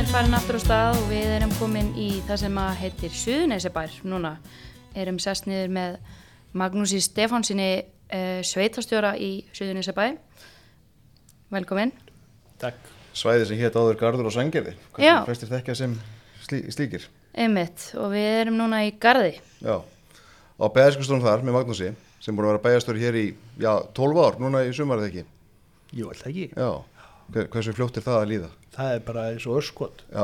farin aftur á stað og við erum komin í það sem að heitir Suðurnesjabær núna. Erum sest niður með Magnúsi Stefánsinni, sveitarstjóra í Suðurnesjabæ. Velkomin. Takk. Svæði sem hét áður Garður og Sandgerði. Hvernig flestir þekkja sem slíkir? Einmitt, og við erum núna í Garði. Já, á bæjarskristofunum þar með Magnúsi, sem búin að vera bæjarstjóri hér í 12 ár, núna í sumarið ekki? Jú, alltaf ekki. Já, hversu fljótt það að líða? Það bara eins og örskot. Já.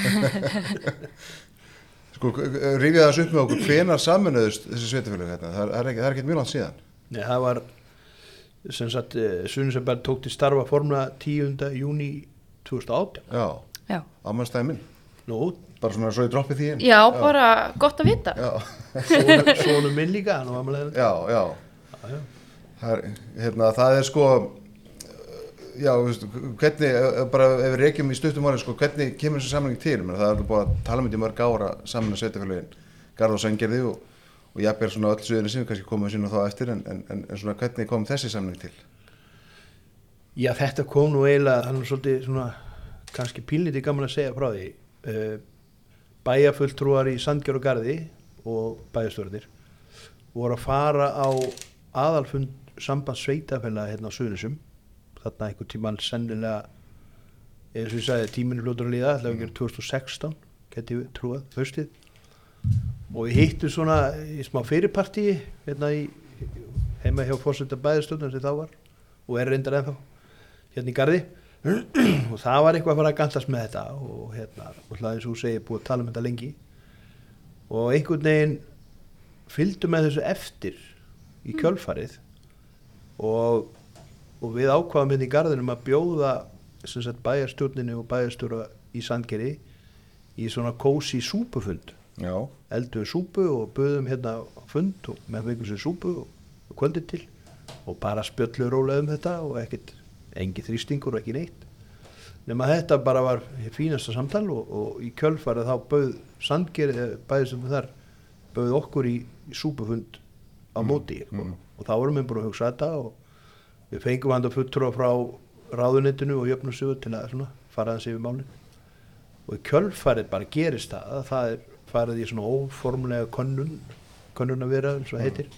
Sko, rifið það upp með okkur, hvenær sameinuðust þessi sveitarfélög hérna? Það er ekki mjög langt síðan. Nei, það var, sem sagt, Suðurnesjabær tók til starfa formlega 10. júní 2018. Já. Afmælisdaginn minn. Nú. Bara svona svo ég droppi því inn. Já, bara gott að vita. Já. Sonur minn líka, hann var afmælisdaginn. Já. Það er sko, já, hvernig, bara ef við rekjum í stuttum máli, sko, hvernig kemur þessi sameining til? Það er búið að tala í mörg ára saman að sveitarfélögin Garð og Sandgerði og jafnvel svona öll Suðurnesin, kannski komum við sín og þá eftir, en svona hvernig kom þessi sameining til? Já, þetta kom nú eiginlega, þannig svolítið svona, kannski pínlítið gaman að segja frá því. Bæjarfulltrúar í Sandgerði og Garði og bæjarstjórarnir voru að fara á aðalfund sambands sveitarfélaga hérna á Suðurnesjum, þarna einhvern tímann sennilega, eins og ég sagði, tíminn fljótur að líða, það var ekki 2016, geti við trúað, haustið, og við hittum svona í smá fyrirpartíi hérna heima hjá forseta bæjarstjórnar sem þá var og reyndar ennþá hérna í Garði og það var eitthvað að fara að gantast með þetta og hérna, og hlaði eins og þú segir, búið að tala um þetta lengi og einhvern veginn fylgdu með þessu eftir í kjölfarið og við ákvaðum hérna í Garðinum að bjóða sem sagt bæjarstjórninni og bæjarstjóra í Sandgerði í svona kósí súpufund. Já. Eldum súpu og böðum hérna á fund og með fengum sér súpu og kvöldið til og bara spjöllu rólega um þetta og engin þrýstingur og ekki neitt. Nema þetta bara var fínasta samtal og í kjölfarið þá bauð Sandgerði, bæjarstjórnin þar, bauð okkur í súpufund á móti og þá vorum við búin að hugsa þetta og við fengum handa fulltrúa frá ráðuneytinu og jöfnunarsjóði til að svona fara aðeins yfir málin og í kjölfarið bara gerist það að það farið í svona óformlega könnunarviðræður eins og heitir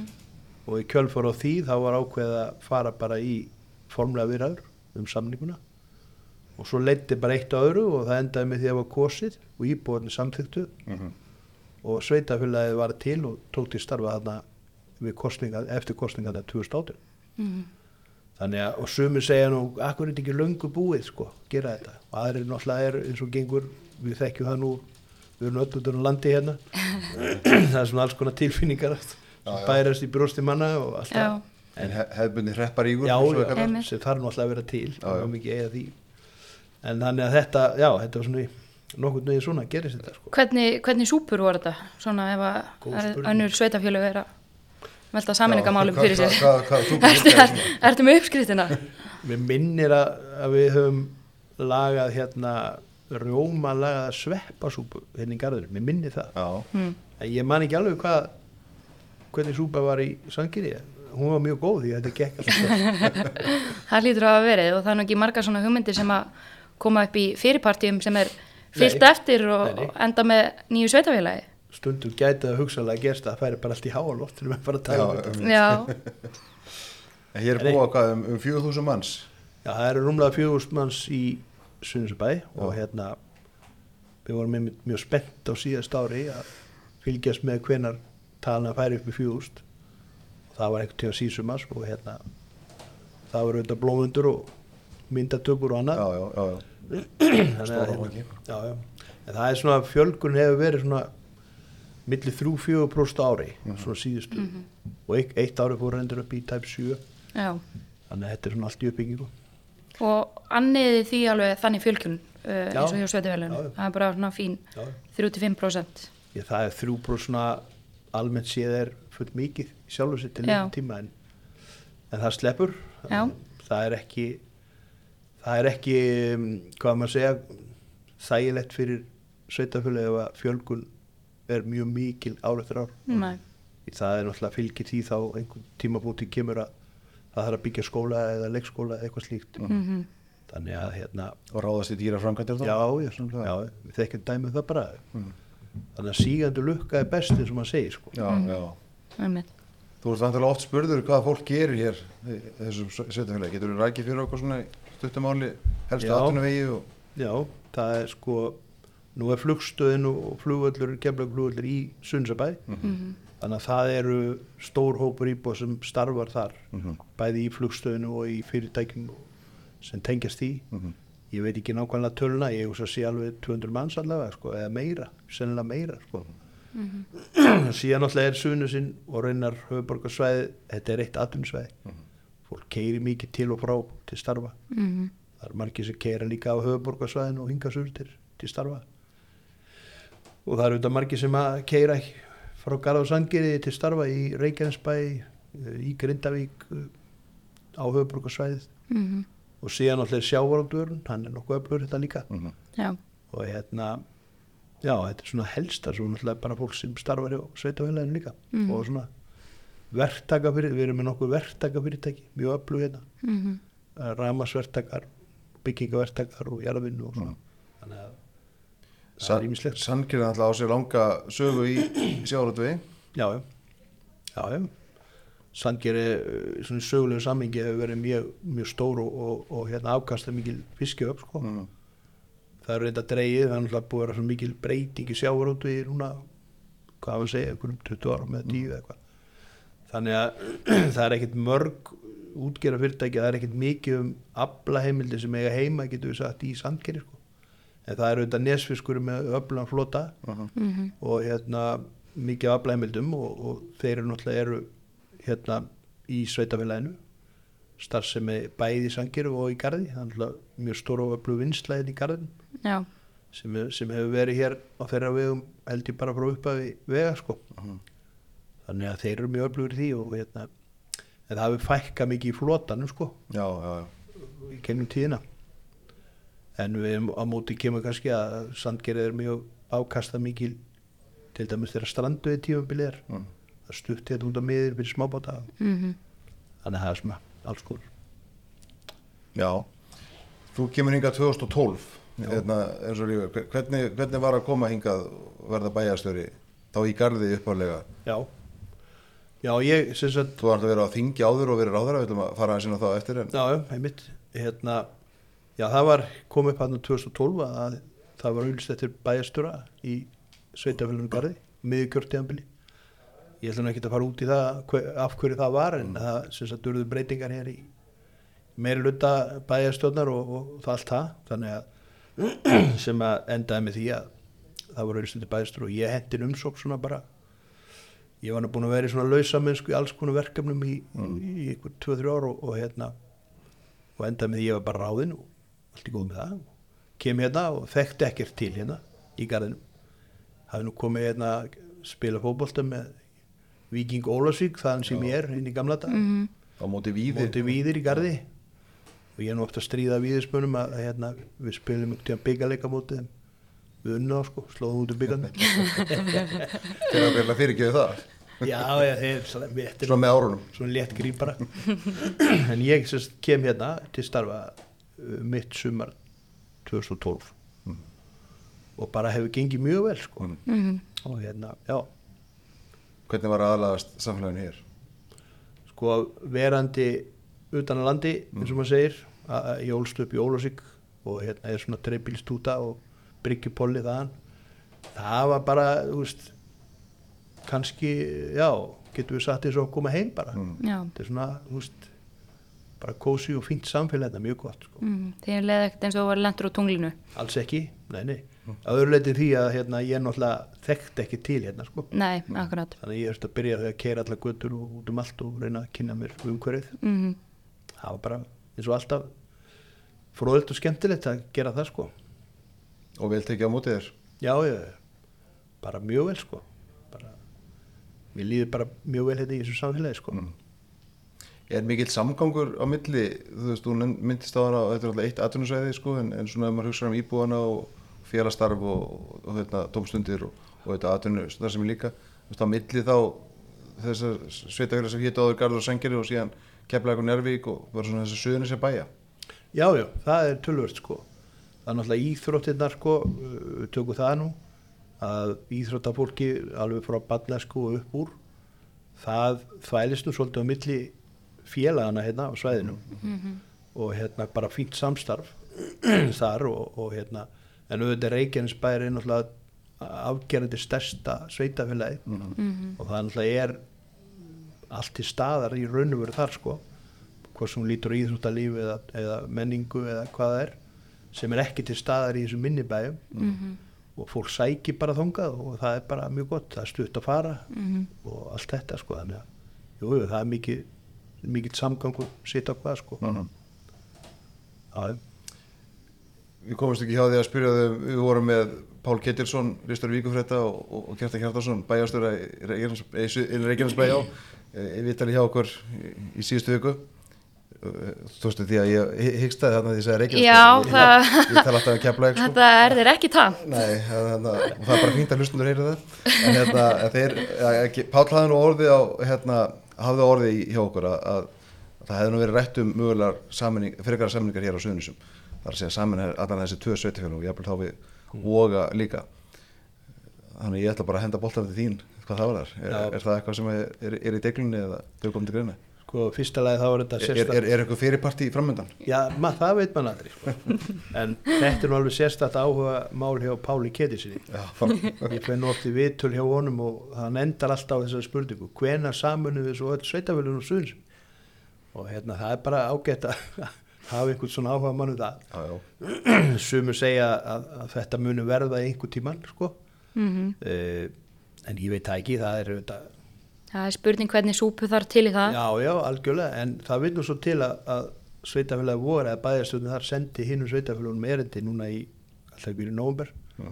og í kjölfarið á því þá var ákveðið að fara bara í formlega viðræður samninguna og svo leiddi bara eitt á öðru og það endaði með því að það var kosið og íbúarnir samþykktu og sveitarfélagið var til og tók til starfa þarna eftir kosninga 2018. Þannig að, og sumir segja nú, akkur er þetta ekki löngu búið, sko, gera þetta. Og aðrir náttúrulega eins og gengur, við þekkjum það nú, við erum öll út á landi hérna. Það er svona alls konar tilfinningar, bærast í brjósti manna og allt það. En hefðbundið hrepparígur? Já, sem þarf náttúrulega að vera til, það var mikið eiga því. En þannig að þetta var svona nokkurn veginn svona, gerist þetta, sko. Hvernig súpur voru þetta? Svona ef að önnur sveitarfélög er að velta sameiningamálum fyrir sér. Hvað súpur? Ertu með uppskriftina? Mér minnir að við höfum lagað hérna rjómalagaða sveppasúpu hérna í Garðinum, mér minnir það. Já. En ég man ekki alveg hvernig súpa var í Sandgerði. Hún var mjög góð því að þetta gekk alltaf. Það hlýtur að hafa verið og það er nú ekki margar svona hugmyndir sem að koma upp í fyrirpartíum sem er fyllt eftir og enda með nýju sveitarfélagi. Stundum gæti það hugsanlega gerst að það færi bara allt í háaloft til að fara að tala um þetta. Já. En hér er búið hvað 4.000 manns? Já, það eru rúmlega 4.000 manns í Suðurnesjabæ og hérna við vorum mjög spennt á síðast ári að fylgjast með hvenær talan færi upp í 4.000. Það var einhvern tíma síðsumars og hérna það var auðvitað blómundur og myndatökur og annað. Já. Stóra hóki. Já. En það er svona, fjölgun hefur verið svona milli 3-4% ári, svona síðustu. Og eitt ári fór reyndur upp í tæp 7. Já. Þannig að þetta er svona allt í uppbyggingu. Og anniði því alveg þannig fjölgun eins og hjá sveitarfélaginu. Það er bara svona fín 3-5%. Já, það er 3% almennt séð full mikið í sjálfu sér til lengri tíma en það sleppur. Það er ekki hvað maður segja þægilegt fyrir sveitarfélagið ef að fjölgun er mjög mikil ár eftir ár. Nei. Það er náttúrulega fylgir því þá einhvern tímabúti kemur að það þarf að byggja skóla eða leikskóla eða eitthvað slíkt. þannig að og ráðast í dýra framkvæmdir þá? Já, við þekkjum dæmið það bara þannig að sígandi lukka er best eins og maður segir sko. Þú ert vantilega oft spurður hvað fólk gerir hér í þessum sveitarfélagi, getur þú rækið fyrir okkur svona stuttumáli helstu atvinnuvegi Já, það er sko nú er flugstöðin og flugvöllur Keflavíkurflugvöllur í Suðurnesjabæ þannig að það eru stór hópur íbúa sem starfar þar bæði í flugstöðinu og í fyrirtækjum sem tengjast í ég veit ekki nákvæmlega töluna, ég hugsa að sé alveg 200 manns allavega sko, eða meira, sennilega meira sko. Síðan náttúrulega er Suðurnesin og raunar höfuðborgarsvæði, þetta er eitt atvinnusvæði fólk keyrir mikið til og frá til starfa það er margir sem keyra líka á höfuðborgarsvæðinu og hinga suður til starfa og það eru auðvitað margir sem að keyra frá Garð og Sandgerði til starfa í Reykjanesbæ, í Grindavík á höfuðborgarsvæðið og síðan náttúrulega sjávarútvegurinn, hann er nokkuð öflugur þetta líka og já, þetta er svona helsta svo náttúrulega bara fólk sem starfar hjá sveitafélaginu líka og svona við erum með nokkuð verktakafyrirtæki mjög öflug hérna rafmagnsverktakar, byggingaverktakar og jarðvinnu og svona þannig að það er ýmislegt. Sandgerði alltaf á sér langa sögu í sjávarútvegi Já Sandgerði svona sögulegu samhengi hefur verið mjög stór og afkasta mikil fiskihöfn sko. Það er reynda dregið, það er náttúrulega búið að vera svo mikil breyting í sjávarútvegi núna, hvað við segja, einhverjum 20 árum eða 10 eitthvað. Þannig að það er ekkert mörg útgerða fyrirtæki, það er ekkert mikið aflaheimildir sem eiga heima, getur við sagt, í Sandgerði sko. En það er auðvitað Nesfiskur með öflugan flota og mikið aflaheimildum og þeir eru náttúrulega í sveitafélaginu starfsemi bæði í Sandgerði og í Garði það er mjög stór og öflug vinnsla í Garðinum sem hefur verið hér á þeirra vegum held ég bara frá upphafi vega sko þannig að þeir eru mjög öflugir í því og en það hefur fækkað mikið í flotanum sko í kennum tíðina en við á móti kemur kannski að Sandgerði er mjög ákasta mikil til dæmis þegar Strandveiði tímabilið er það stutt hérna út á miðir fyrir smábáta þannig að það er svona alls konar. Já, þú kemur hingað 2012 eins og líka, hvernig var að koma hingað verða bæjarstjóri þá í Garði upphaflega? Já, ég sem sagt þú ert að vera á þingi áður og verið ráðherra, við ætlum að fara aðeins inn á þá eftir einmitt, já það var komið upp hérna 2012 að það var auglýst eftir bæjarstjóra í sveitafélaginu Garði, miðjukjörtímabili ég ætla nú ekki að fara út í það af hverju það var en það sem sagt urðu breytingar hér í meirihluta bæjarstjórnar og það allt það þannig að sem að endaði með því að það voru auðvitað bæjarstjóri og ég hendi umsókn svona bara ég var nú búin að vera í svona lausamennsku í alls konar verkefnum í ykkur 2-3 ár og endaði með því ég var bara ráðinn og allt í góð með það kem hérna og þekkti ekkert til hérna í Garðinum hafi nú komið hérna spila fótbolta með Víking Ólafsvík, þaðan sem ég er inn í gamla dag á móti Víðir í Garði og ég er nú ofta að stríða Víðismönnum að við spilum byggarleika mótið þeim við unna á sko, slóðum út í byggarni þeir að verða fyrirgefið það já, þeir svona með árunum svona létt grípara en ég sérst kem hérna til starfa mitt sumar 2012 og bara hefur gengið mjög vel sko og já Hvernig var aðlagast samfélaginu hér? Sko verandi utan að landi eins og maður segir ég ólst upp í Ólafsvík og hérna er svona dreifbílstúta og bryggjupolli þaðan það var bara, þú veist kannski, já getur við sagt eins og að koma heim bara þetta er svona, þú veist bara kósi og fínt samfélag, þetta er mjög gott sko. Þegar leði ekkert eins og var lentur á tunglinu? Alls ekki, nei að öðru leyti því að ég náttúrulega þekkti ekki til hérna sko. Nei, akkurat þannig ég að byrja að keyra allar götur og út allt og reyna að kynna mér umhverfið það var bara eins og alltaf fróðilegt og skemmtilegt að gera það sko. Og vel tekið á móti þér? Já, bara mjög vel sko. Mér líður bara mjög vel hérna í þessu samfélagi sko. Er mikill samgangur á milli, þú veist, þú myndist á hana, þetta er alltaf eitt atvinnusvæði sko, en svona ef maður hugsa íbúana og félagsstarf og dómstundir og þetta atvinnustarf sem er líka, þú veist, á milli þá þessar sveitafélag sem hétu áður Garður og Sandgerði og síðan Keflavík og Njarðvík og bara svona þessi Suðurnesja bæja. Já, það töluvert sko. Það náttúrulega íþróttirnar sko, við tökum það nú, að íþróttafólki alveg frá barnæsku og upp úr, það þvælist nú svolítið á milli félagana hérna á svæðinu og bara fínt samstarf þar og en auðvitað Reykjanesbær náttúrulega afgerandi stærsta sveitafélagi og það náttúrulega allt til staðar í raun og veru þar sko, hvort sem lítur á íþróttalíf eða menningu eða hvað það sem ekki til staðar í þessum minnibæjum og fólk sækir bara þangað og það bara mjög gott, það stutt að fara og allt þetta sko, þannig að það mikið samgangur sitt á hvað sko. Við komumst ekki hjá því að spyrja þau, við vorum með Pál Ketilsson, Ristur Víkufrétta og Kjartan Hjartarson, bæjarstjóra í Reykjanesbæ í vitali hjá okkur í síðustu viku. Þú veist því að ég hyggstaði þarna því að Reykjanesbæ. Ég tala alltaf Keflavík sko. Þetta þér ekki tamt. Nei, það er bara fínt að hlustundur heyra það. En Pál hafði nú hafði orðið hjá okkur að það hefði nú verið rætt mögulegar frekara sameiningar hér á Suðurnesjum. Það að segja saman allan þessi 2 sveitarfélög og jafnvel þá við Voga líka. Þannig ég ætla bara að henda boltan til þín hvað það var þar. Er það eitthvað sem er í deglunni eða þau komið til greina? Sko, fyrsta lagi þá þetta sérstakt. Er eitthvað fyrirparti framöndan? Já, það veit man aldrei sko. En þetta nú alveg sérstakt áhuga mál hjá Páli Ketilssyni. Ég fenn oft í viðtöl hjá honum og hann endar alltaf á þessari spurningu, hvenær sameinuðum við svo öll sveitafélögin á Suðurnesjum? Og það bara ágætt að hafa einhvern svona áhuga mann það. Sumir segja að þetta muni verða einhvern tímann sko. En ég veit það ekki, það spurning hvernig súpu þarf til í það. Já, algjörlega, en það vil nú svo til að sveitafélagi voru eða bæjarstjórnin þar sendi hinum sveitafélagunum erindi núna alltaf í nóvember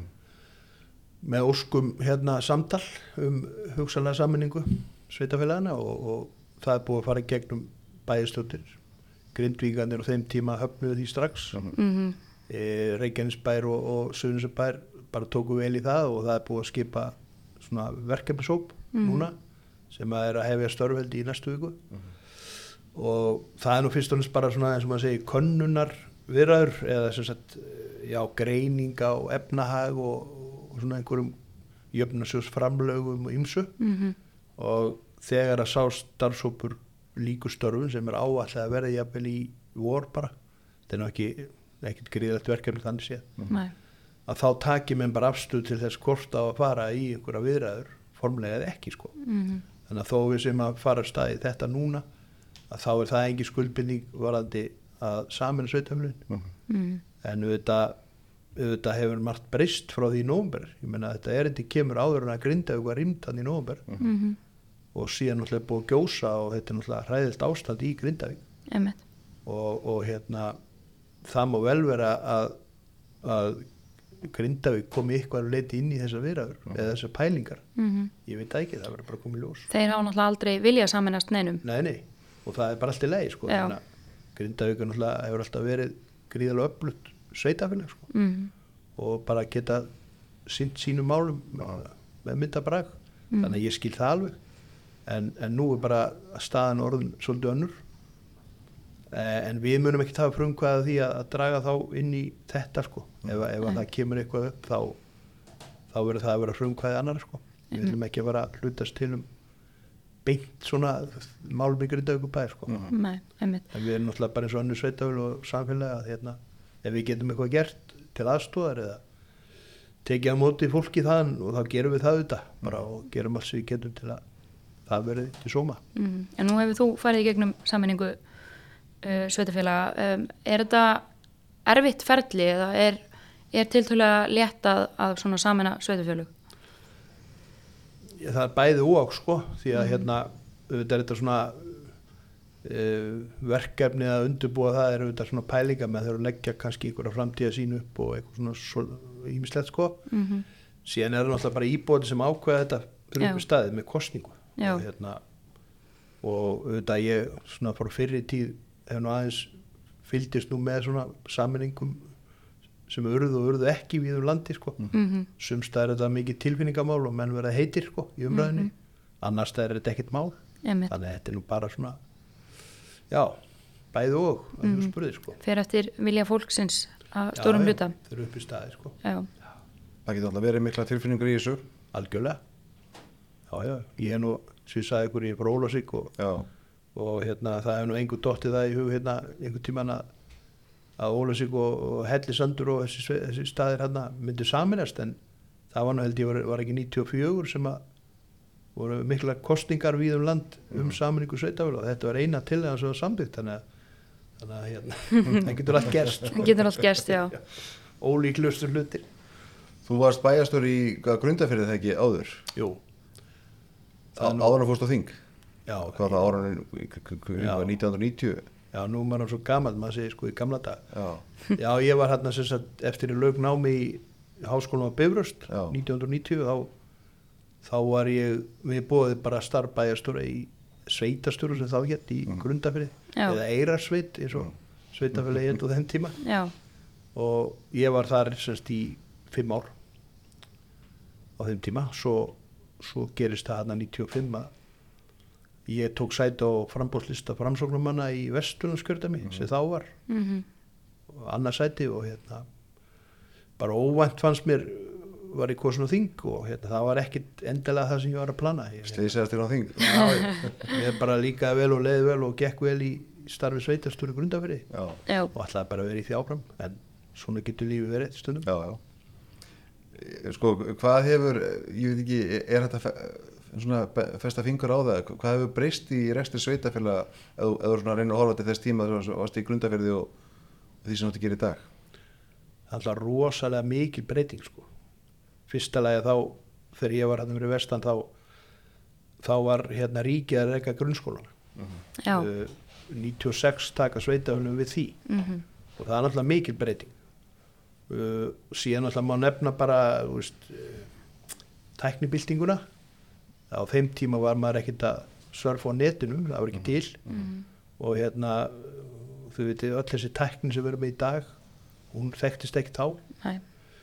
með óskum samtal hugsanlega sameiningu sveitafélagana og það búið að fara í gegnum bæjarstjórnir. Grindvíkarnir á þeim tíma höfnuðu því strax. Reykjanesbær og Suðurnesjabær bara tóku vel í það og það búið að skipa svona verkefnishóp núna sem að hefja störfveldi í næstu viku og það nú fyrst og næst bara svona eins og maður segir könnunar viðræður eða sem sagt greininga og efnahag og svona einhverjum jöfnunarsjóðsframlögum og ýmsu og þegar að sá starfshópur líkur störfum sem áætlað að verða jafnvel í vor bara, þetta nú ekkert gríðlegt verkefni þannig séð að þá taki menn bara afstöð til þess hvort á að fara í einhverja viðræður formlega eða ekki sko. Þannig að þó við sem að fara staði þetta núna að þá það engin skuldbinding varandi að sameina sveitafélögin en auðvitað hefur margt breyst frá því í nóvember, ég meina þetta erindi kemur áður en að Grindavík var rýmdan í nóvember og síðan náttúrulega búið að gjósa og þetta náttúrulega hræðilt ástand í Grindavík og það má vel vera að Grindavík komi eitthvað leiti inn í þessar viðræður eða þessar pælingar ég veit ekki, það verður bara komið ljós. Þeir hafa náttúrulega aldrei viljað sameinast neinum. Nei, og það bara allt í lagi sko. Grindavík náttúrulega hefur alltaf verið gríðarlega öflugt sveitafélag sko. Og bara geta sinnt sínum málum með myndabrag þannig að ég skil það alveg en nú bara staðan orðin svolítið önnur en við munum ekki hafa frumkvæði því að draga þá inn í þetta sko. Ef það kemur eitthvað upp þá verður það að vera frumkvæði annar sko. Við viljum ekki að vera hlutast til beint svona málum í Grindavíkurbæ sko. Nei, einmitt. En við erum náttúrulega bara eins og önnur sveitafélag og samfélag að ef við getum eitthvað gert til aðstoðar eða tekið á móti fólki þann og þá gerum við það auðvitað bara og gerum allt sem við getum til að það verði til sóma. En nú hefur þú farið í gegnum sameiningu sveitafélaga. Er þetta erfitt ferli eða er tiltölulega létt að svona sameina sveitafélög? Það er bæði og sko því að auðvitað er þetta svona verkefni að undirbúa það er auðvitað svona pælinga með þeir að leggja kannski einhverja framtíða sín upp og eitthvað svona ýmislegt sko síðan er það náttúrulega bara íbúðin sem ákveða þetta fyrir upp í staðið með kosningu og auðvitað ég svona frá fyrri tíð hef nú aðeins fylgdist nú með svona sameiningum sem urðu ekki við landi sko sumstaðar er þetta mikið tilfinningamál og menn verða heitir sko í umræðinni annars það er þetta ekkert mál þannig að þetta er nú bara svona bæði og að þú spurðir sko. Fer eftir vilja fólksins að stórum hluta. Þeir eru upp í staði sko. Já. Það getur alltaf verið mikla tilfinningur í þessu. Algjörlega. Já, ég nú, sem ég sagði ykkur, ég er frá Ólafsvík og það nú engu dottið það í hug einhvern tímann að Ólafsvík og Hellisandur og þessi staðir myndi saminast, en það var nú held ég var ekki 94 sem að voru mikla kosningar víð land sameiningu sveitafélaga og þetta var eina tillagan sem var samþykkt, þannig að það getur allt gerst. Það getur allt gerst, já. Ólíklustur hlutir. Þú varst bæjarstjóri í Grundarfirði þegar ekki áður? Jú. Áður en fórst á þing? Já. Hvað það áranin 1990? Já, nú maður svo gamall, maður segir sko í gamla dag. Já. Já, ég var hérna sem sagt eftir í lauk námi í Háskólanum á Bifröst 1990, þá var við boðið bara starfbæjarstjóra í sveitarstjóru sem þá hét í Grundarfirði, eða Eyrarsveit eins og sveitafélagi hét á þeim tíma. Já. Og ég var þar semst í 5 ár á þeim tíma, svo gerist það hérna 95 að ég tók sæti á framboðslista framsóknarmanna í Vesturlandskjördæmi sem þá var annað sæti og bara óvænt fannst mér var ég kosin á þing og það var ekkit endilega það sem ég var að plana. Slýsaðist þér á þing? Já, ég bara líkaði vel og leiði vel og gekk vel í starfi sveitarstjóri Grundarfirði og ætlaði bara að vera í því áfram, en svona getur lífið verið stundum. Já. Sko, hvað hefur, ég veit ekki, er þetta svona festa fingur á það, hvað hefur breyst í rekstri sveitafélaga eða svona reynir að horfa til þess tíma þegar þú varst í Grundarfirði og því sem þú átt að gera í dag? Það er alltaf rosalega mikil breyting sko. Fyrsta lagi þá, þegar ég var hérna fyrir vestan, þá var ríkið að reka grunnskólana. Já. 96 taka sveitafélagum við því og það er alltaf mikil breyting. Síðan alltaf má nefna bara tæknibyltinguna. Á þeim tíma var maður ekkert að surfa á netinu, það var ekki til og þú veitir öll þessi tækni sem við erum með í dag, hún þekktist ekki þá. Nei.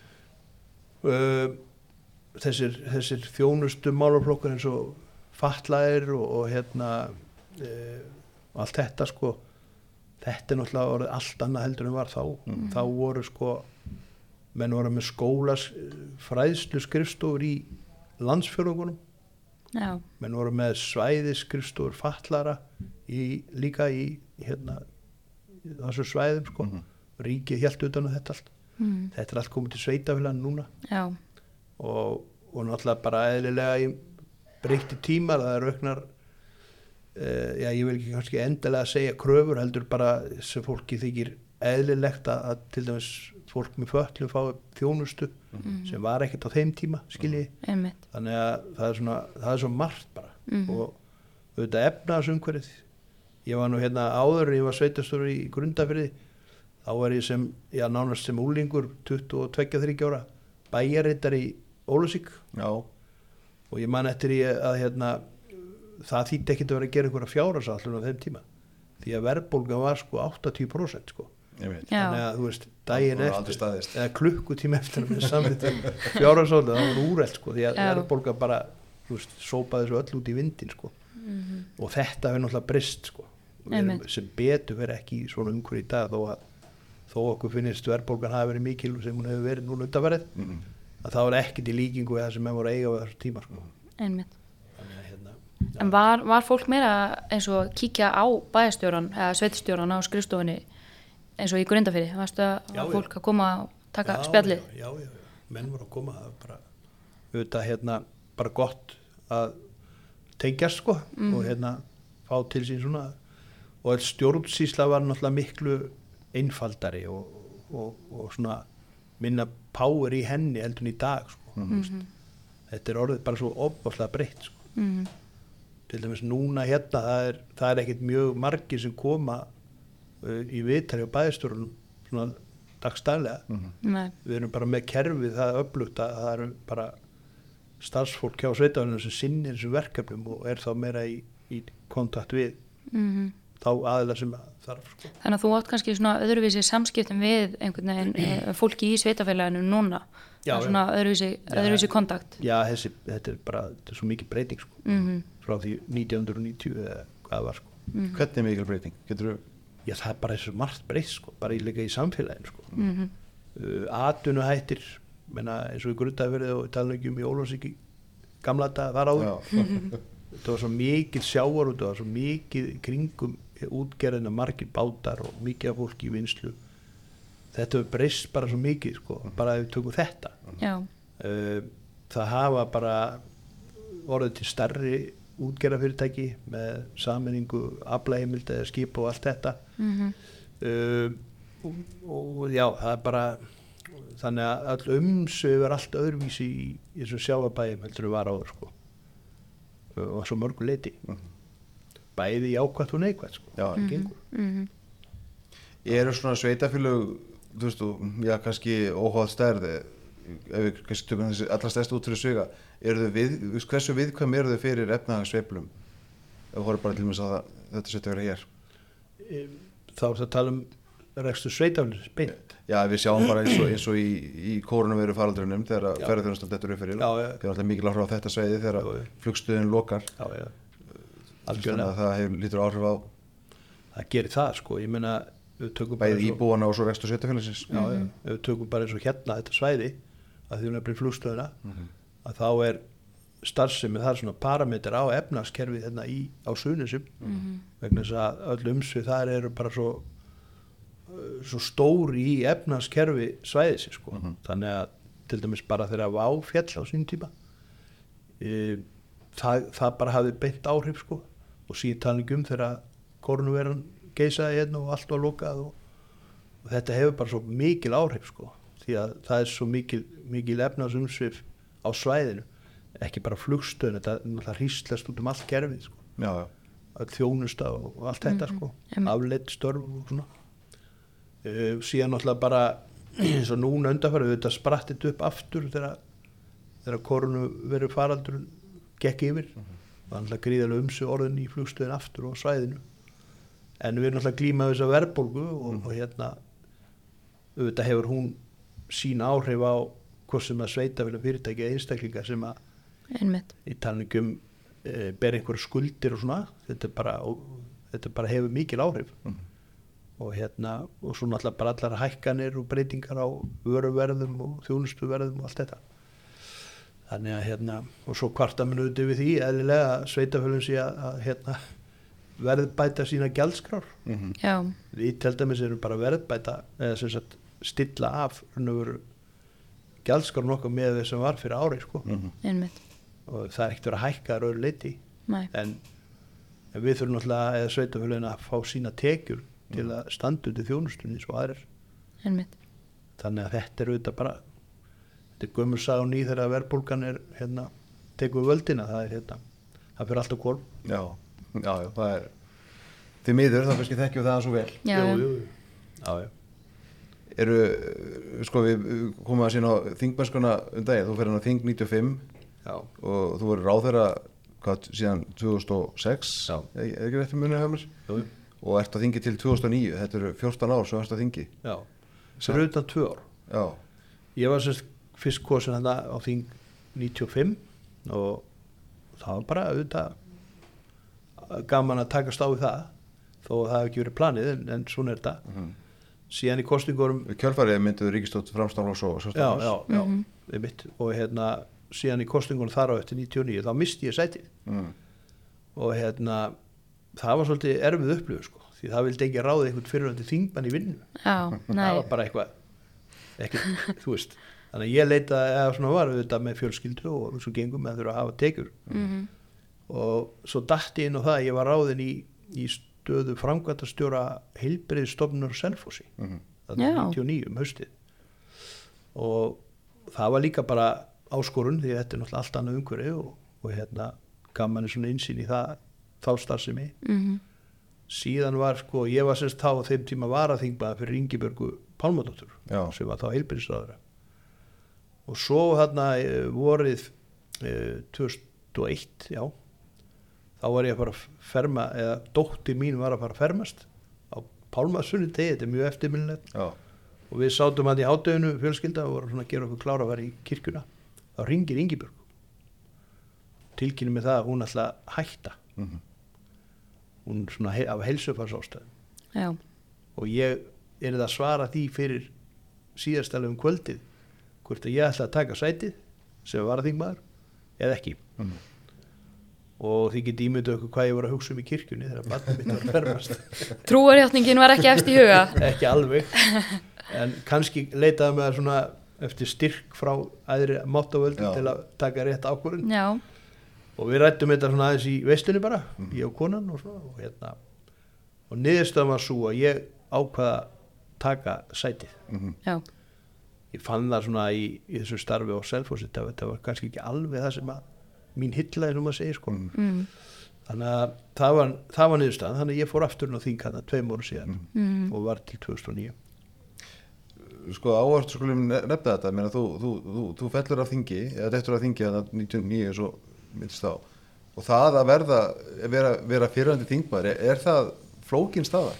Þessir þjónustu málaflokkur eins og fatlaðir og allt þetta sko, þetta er náttúrulega orðið allt annað heldur en var þá. Þá voru sko, menn voru með fræðslu skrifstofur í landsfjórðungunum. Já. Menn voru með svæðisskrifstofur fatlara líka í þessu svæðum sko. Ríkið hélt utan á þetta allt. Þetta er allt komið til sveitafélaganna núna. Já. Og náttúrulega bara eðlilega í breytti tímar, það er auknar ég vil ekki kannski endilega segja kröfur, heldur bara sem fólki þykir eðlilegt að til dæmis fólk með fötlun fái þjónustu sem var ekkert á þeim tíma, skilji. Þannig að það er svo margt bara og auðvitað efnahagsumhverfið. Ég var nú áður, ég var sveitarstjóri í Grundarfirði, þá var ég nánast sem unglingur 22-23 ára bæjarritari í Ólafsvík. Já. Og ég man eftir að það þýtti ekkert að vera að gera einhverja fjárhagsáætlun á þeim tíma, því að verðbólgan var sko 80% sko. Þannig að þú veist, daginn eftir eða klukkutíma eftir að við samþykktum fjárhagsáætlun, það var úrelt sko, því að verðbólgan bara, þú veist, sópaði þessu öll út í vindin sko. Og þetta hefur náttúrulega breyst sko. Sem betur verið ekki í svona umhverju í dag, þó okkur finnist verðbólgan hafi verið mikil sem hún hefur verið núna undanfarið, að það var ekkert í líkingu við það sem menn voru að eiga við þessu tíma sko. Einmitt. En var fólk meira eins og kíkja á bæjarstjóran eða sveitarstjóran á skrifstofunni eins og í Grundarfirði? Varstu að fólk að koma og taka spjallið? Já, menn voru að koma, það var bara auðvitað bara gott að tengjast sko og fá til sín svona, og stjórnsýsla var náttúrulega miklu einfaldari og svona minna power í henni heldur en í dag sko. Þetta er orðið bara svo ofboðslega breytt sko. Til dæmis núna það er ekkert mjög margir sem koma í viðtali á bæjarstjórunum svona dagstælega. Við erum bara með kerfið það öflugt að það eru bara starfsfólk hjá sveitafélaginu sem sinnir þessum verkefnum og er þá meira í kontakt við þá aðila sem þarf sko. Þannig að þú átt kannski svona öðruvísi samskiptum við einhvern veginn fólki í sveitafélaginu núna. Já, svona öðruvísi kontakt. Já, þetta er svo mikið breyting sko. Frá því 1990 eða hvað var sko. Hvernig mikil breyting? Getur þú já, það bara eins og margt breytt sko, bara líka í samfélaginu sko. Atvinnuhættir, eins og í Grundarfirði og talningum í Ólafsvík gamla dag var áður. Það var svo mikið sjávar, það var svo mikið kringum útgerðina, margir bátar og mikið af fólki í vinnslu. Þetta hefur breyst bara svo mikið sko, bara ef við tökum þetta. Það hafa bara orðið til stærri útgerðarfyrirtæki með sameiningu aflaheimilda eða skip og allt þetta. Og já, það er bara þannig að all umsvif er allt öðruvísi í þessum sjávarбæjum heldur við var áður sko, og svo mörgu leiti bæði jákvætt og neikvætt sko. Já, það gengur. Eru svona sveitafélög, þú veist, já, kannski óháð stærð, ef við kannski tökum þessi allra stærstu út fyrir sviga, hversu viðkvæm eru þau fyrir efnahagssveiflum ef þú horfir bara til þess að þetta setja verið hér? Þá er það að tala rekstur sveitafélags beint. Já, við sjáum bara eins og í kórónuveiru faraldrinum þegar ferðarþjónustan dettur upp fyrir, þegar alltaf mikil áhrif á þetta sveiði þegar flugstöðin lokar. Þannig að það lítur áhrif á. Það gerir það sko, ég meina bæði íbúana og svo rekstur sveitafélagsins. Já, ef við tökum bara eins og hérna þetta svæði að því hún er bara í flugstöðina, að þá er starfsemi, það er svona parameter á efnahagskerfið hérna á Suðurnesjum, vegna þess að öll umsvið þar eru bara svo stóri í efnahagskerfi svæðisins sko. Þannig að til dæmis bara þegar Vá féll á sínum tíma, það bara hafði beint áhrif sko, og síðan talningum þegar kórnuveiran geisaði hérna og allt var lokað og þetta hefur bara svo mikil áhrif sko, því að það er svo mikil efnahagsumsvif á svæðinu, ekki bara flugstöðin, þetta hríslast út allt kerfið sko. Öll þjónusta og allt þetta sko, afleidd störf og svona. Síðan náttúrulega bara eins og núna undanfarið þetta sprattið upp aftur þegar kórnuveiru faraldurinn gekk yfir, það var náttúrulega gríðarlega umsvif orðin í flugstöðin aftur og svæðinu, en við erum náttúrulega glímað þessa verðbólgu og hérna auðvitað hefur hún sín áhrif á hvort sem að sveitafélag fyrirtæki eða einstaklingar sem að í talningum ber einhverju skuldir og svona, þetta bara hefur mikil áhrif. Og hérna, og svo náttúrulega bara allar hækkanir og breytingar á vöruverðum og þjónustuverðum og allt þetta. Þannig að hérna, og svo kvarta minúti við því, eðlilega sveitafélögin sé að hérna verðbæta sína gjaldskrár. Við til dæmis erum bara verðbæta, eða sem sagt stilla af gjaldskrár nokkuð með þess sem var fyrir ári sko. Og það er ekkert verið að hækka að öðru leyti. En við þurfum náttúrulega, eða sveitafélögin að fá sína tekjur til að standa undir þjónustunni svo aðrir. Þannig að þetta er auðvitað bara, þetta er gömul saga og ný þegar verðbólgan er hérna, tekur völdina, það er hérna, það fyrir alltaf kvolf. Já, það er því miður, þá kannski þekkjum það svo vel. Já. Sko við komum að sína á þingmennskuna daginn, þú fyrir á þing 95 og þú verður ráðherra síðan 2006, er ekki rétt munið hjá mér? Jú. Og ert að þingi til 2009, þetta eru 14 ár sem ert að þingi. Já, það eru utan 2 ár. Já. Ég var semst fyrst kosin hérna á þing 95 og það var bara auðvitað gaman að takast á við það, þó að það hefði ekki verið planið, en svona er þetta. Síðan í kosningunum... Kjölfarið mynduðu ríkisstjórn Framsóknar og svo. Já, einmitt. Og hérna, síðan í kosningunum þar á eftir 99, þá misti ég sætið. Og hérna... Það var svolítið erfið upplifun sko, því það vildi ekki ráða einhvern fyrirvændi þingmann í vinnu. Það var bara eitthvað, þú veist. Þannig að ég leitaði eða svona var auðvitað með fjölskyldu og svo gengum með að þurfa að hafa tekjur. Og svo datt ég inn á það að ég var ráðinn í stöðu framkvæmdastjóra heilbrigðisstofnunar Selfossi. Það var 99 haustið. Og það var líka bara áskorun því þetta er náttúrulega allt annað umhverfi og hérna gaf manni svona innsýn í það þá starfsemi. Síðan var sko, ég var semst þá á þeim tíma varaþingmaður fyrir Ingibjörgu Pálmadóttur sem var þá heilbrigðisráðherra og svo þarna vorið 2001 þá var ég að fara að ferma, eða dóttir mín var að fara að fermast á Pálmasunnudeginum, þetta er mjög eftirminnilegt og við sátum hann í hádeginu fjölskylda og vorum svona að gera okkur klára að vera í kirkjuna, þá ringir Ingibjörg tilkynnir mig það að hún ætla að hætta hún svona af heilsufarsástæðum og ég það að svara því fyrir síðastælega kvöldið hvort að ég ætla að taka sætið sem varaþingmaður eða ekki og þið getið ímyndað okkur hvað ég var að hugsa í kirkjunni þegar barnið mitt var að fermast. Trúarjátningin var ekki efst í huga. Ekki alveg, en kannski leitaði með svona eftir styrk frá æðri máttavöldum til að taka rétt ákvörðun. Já. Og við ræddum þetta svona aðeins í veislunni bara, ég og konan og svona og niðurstaðan var svo að ég ákvaða taka sætið. Já. Ég fann það svona í þessu starfi á Selfossi, þetta var kannski ekki alveg það sem að mín hylla maður segir sko. Þannig að það var niðurstaðan, þannig að ég fór aftur á þing hana 2 árum síðan og var til 2009. Sko áherslu skulum nefna þetta, meina þú fellur af þingi eða dettur af þingi að 99 svo minnst á og það að vera fyrrandi þingmaður, það flókin staða?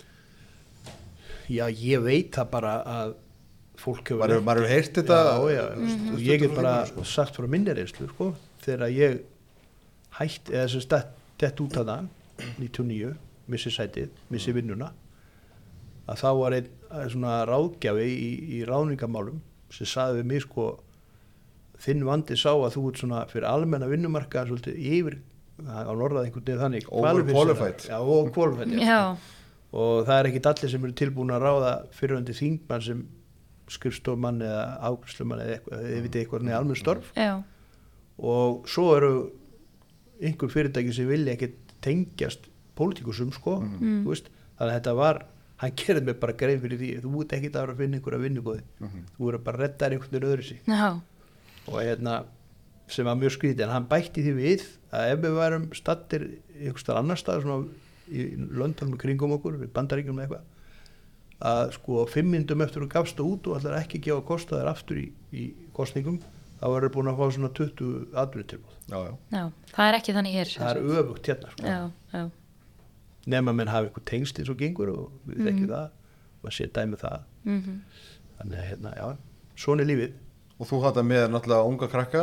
Já, ég veit það bara að fólk hefur maður hefur heyrt þetta. Já, ég get bara sagt frá minni reynslu sko, þegar ég hætti eða sem dett út hana 99, missi sætið, missi vinnuna, að þá var einn svona ráðgjafi í ráðningamálum sem sagði við mig sko, þinn vandi sá að þú ert svona fyrir almenna vinnumarka svolítið yfir á norðað einhvern veginn þannig overqualified. Já, overqualified, já. Og það ekkit allir sem eru tilbúin að ráða fyrrverandi þingmann sem skrifstofmann eða ágreiðslumann eða eitthvað, þið vitið eitthvað neða almenn störf. Já. Og svo eru einhver fyrirtæki sem vilja ekkit tengjast pólitíkusum sko, þú veist, þannig að þetta var, hann gerði mig bara grein fyrir því, þú ert ekkit að finna einhverja vinnubóði, þú verður bara að redda þér einhvern veginn öðru sig. Já. Og sem var mjög skrítið, en hann bætti því við að ef við værum stattir einhvers staðar annar staðar svona í löndunum kringum okkur, við Bandaríkjum eða eitthvað, að sko 5 mínútum eftir að gafst það út og ætlar ekki að gefa kosta þér aftur í kosningum, þá verður búin að fá svona 20 atvinnutilboð. Já, það er ekki þannig hér. Það er öfugt hérna sko. Já. Nema menn hafi eitthvað tengst eins og gengur og við þekkjum það, maður sé dæmi það. Þannig að já, svona er lífið. Og þú hatt það með náttúrulega unga krakka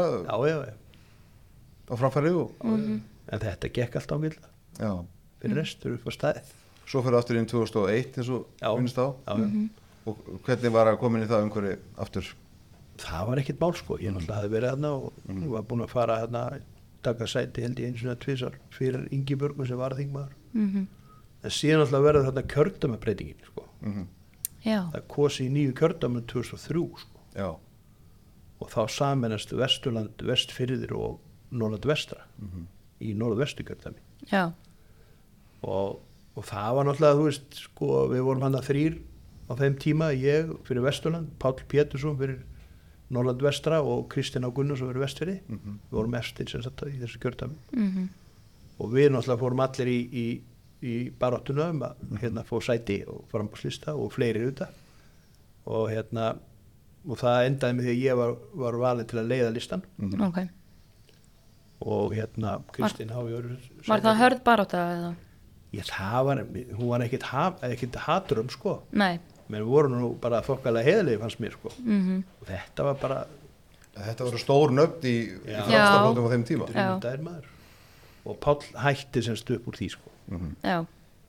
á framfæri en þetta gekk allt ágætlega fyrir restur upp á staðið. Svo fyrir aftur inn 2001 eins og minnst á. Og hvernig var að koma inn í það umhverfi aftur? Það var ekkert mál sko, ég náttúrulega hafði verið þarna og var búin að fara þarna, taka sæti held ég eins og 2 sár fyrir Ingibjörgu sem var þingmaður. En síðan náttúrulega verður þarna kjördæmabreytingin sko. Það kosi í nýju kjördæmum 2003 sko. Já. Og þá sameinast Vesturland, Vestfirðir og Norðvestra í Norðvesturkjördæmi. Já. Og það var náttúrulega, þú veist, sko, við vorum hann að 3 á þeim tíma, ég fyrir Vesturland, Páll Pétursson fyrir Norðvestra og Kristinn Á Gunnarsson fyrir Vestfirði. Við vorum eftir sem sagt í þessu kjördæmi. Og við náttúrulega fórum allir í baráttuna að fá sæti og framboðslista og fleiri auðvitað. Og það endaði með því að ég var valinn til að leiða listan. Okay. Og Kristinn Var það hörð barátta eða? Hún var ekkert haturum sko. Nei. Men við vorum nú bara þokkalega heiðarlegir fannst mér sko. Og þetta var bara... Þetta var stór nöfn í framstaflótum á þeim tíma. Þetta er maður. Og Páll hætti semst upp úr því sko. Já.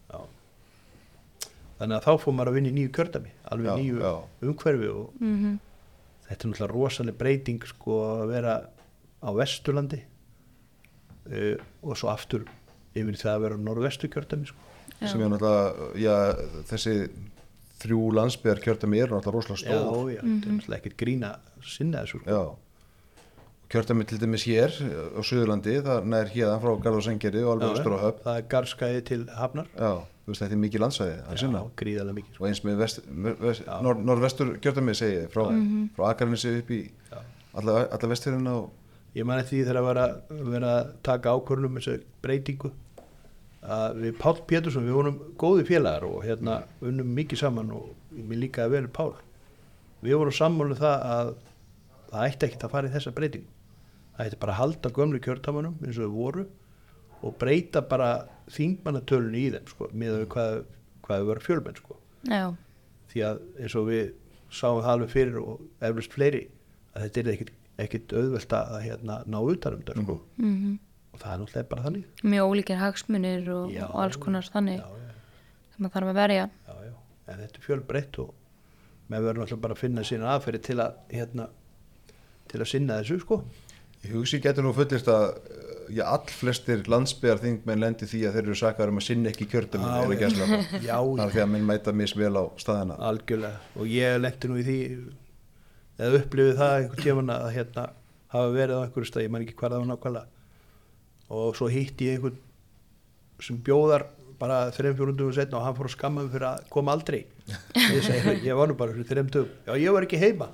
Þannig að þá fór maður að vinna í nýju kjördæmi, alveg nýju umhverfi og þetta er náttúrulega rosaleg breyting sko að vera á Vesturlandi og svo aftur yfir það að vera á Norðvesturkjördæmi sko. Sem er náttúrulega, þessi 3 landsbyggðarkjördæmi eru náttúrulega rosalega stór. Já, þetta er náttúrulega ekkert grína sinna þessu sko. Kjördæmi til dæmis hér á Suðurlandi, það nær hérðan frá Garð og Sengeri og alveg austur á Höfn. Það er Garðskagi til Hafnar. Já, þú veist þetta er mikið landsvæði að sinna. Já, gríðarlega mikið. Og eins með Norðvestur kjördæmi segi ég, frá Akranesi upp í alla Vestfirðina. Ég man eftir því þegar að vera að taka ákvörðun þessu breytingu að við Páll Pétursson, við vorum góði félagar og unnum mikið saman og mér líkaði vel Páll. Við vorum sammála það að það ætti ekkert að fara í þessa breytingu. Það ætti bara að halda gömlu kjördæmunum eins og þau voru og breyta bara þingmannatölunni í þeim sko, með hvað þau voru fjölmenn sko. Já. Því að eins og við sáum það alveg fyrir og eflust fleiri að þetta er ekkert auðvelt að ná utan þetta sko. Og það er náttúrulega bara þannig. Mjög ólíkir hagsmunir og alls konar þannig. Það maður þarf að verja. Já. en þetta fjölbreytt og með verður náttúrulega bara að finna sína aðferði til að sinna þessu sko. Ég hugsi getur nú fullist að allflestir landsbyggðar þingmenn lendi því að þeir eru sakaður að sinna ekki kjördæmi eða gæslega þar því að menn mæta misvel á staðina. Algjörlega, og ég lendi nú í því eða upplifið það einhvern tímann að hafa verið á einhverju stað, ég man ekki hvað það var nákvæmlega og svo hitti ég einhvern sem bjóðar bara 3-4 dögum setna og hann fór að skamma mig fyrir að koma aldrei. Ég segi, ég var nú bara fyrir 3 dögum. Já, ég var ekki heima.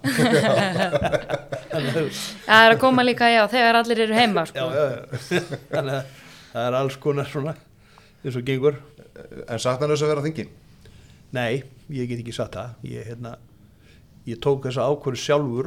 Það er að koma líka, þegar allir eru heima, sko. Já. Þannig að það er alls konar svona, eins og gengur. En saknar þess að vera á þingi? Nei, ég get ekki sagt það. Ég tók þessa ákvörðu sjálfur,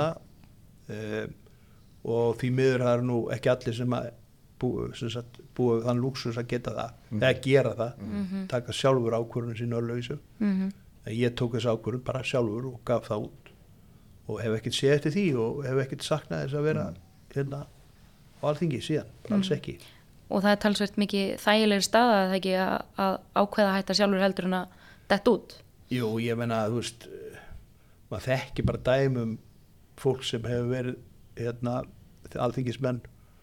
og því miður það er nú ekki allir sem að búið þann lúksus að geta það eða gera það, taka sjálfur ákvörðun sín örlausu. Ég tók þessu ákvörðun bara sjálfur og gaf það út og hef ekkert séð eftir því og hef ekkert saknað þess að vera á Alþingi síðan, alls ekki. Og það er talsvert mikið þægilegri staða að það ekki að ákveða að hætta sjálfur heldur en að detta út? Jú, ég meina að þú veist maður þekki bara dæmum fólk sem hefur verið alþingismenn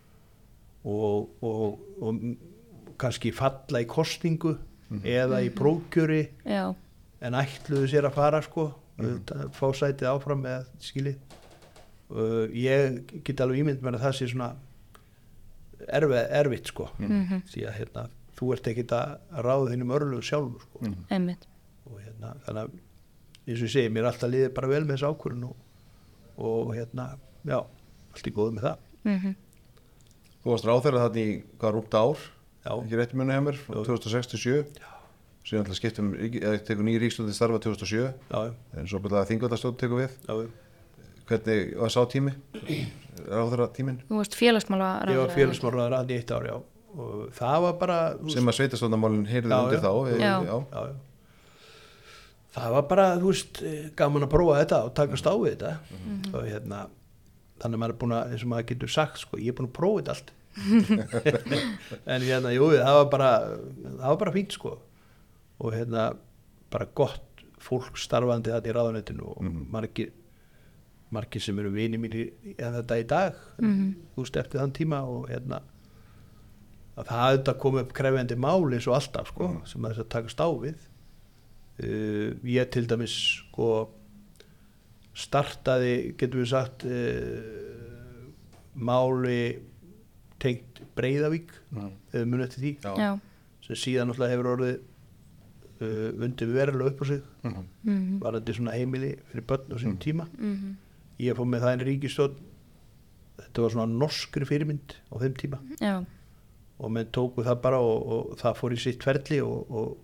og kannski falla í kosningu eða í prófkjöri en ætluðu sér að fara sko, fá sætið áfram eða skilið. Ég get alveg ímynd mér að það sé svona erfitt sko, því að þú ert ekkert að ráða þínum örlögu sjálfur sko. Og þannig að eins og ég segi, mér alltaf liðið bara vel með þessu ákvörðun og allt í góðu með það. Þú varst ráðherra þarna í rúmt ár, ekki rétt muni hjá mér, 2006-2007, síðan alltaf skiptum, tekur ný ríkisstjórn til starfa 2007, en svo byrjaði þingvallastjórn tekur við. Hvernig var sá tími, ráðherra tíminn? Þú varst félagsmálaráðherra. Ég var félagsmálaráðherra í 1 ár, og það var bara... Sem að sveitarstjórnarmálin heyrði undir þá. Það var bara, þú veist, gaman að prófa þetta og takast á við þetta, og þannig að maður er búin að, eins og maður getur sagt sko, ég er búin að prófa þetta allt en jú, það var bara fínt sko og bara gott fólk starfandi þetta í ráðuneytinu og margir sem eru vinir mín þetta í dag þú veist, eftir þann tíma og að það auðvitað komið upp krefjandi mál eins og alltaf sko, sem maður þess að takast á við. Ég til dæmis sko startaði, getum við sagt, máli tengt Breiðavík, eða munið eftir því, sem síðan náttúrulega hefur orðið undir verulega upp á sig, var þetta svona heimili fyrir börn á sínum tíma. Ég fór með það inn í ríkisstjórn, þetta var svona norskri fyrirmynd á þeim tíma, og menn tóku það bara og það fór í sitt ferli og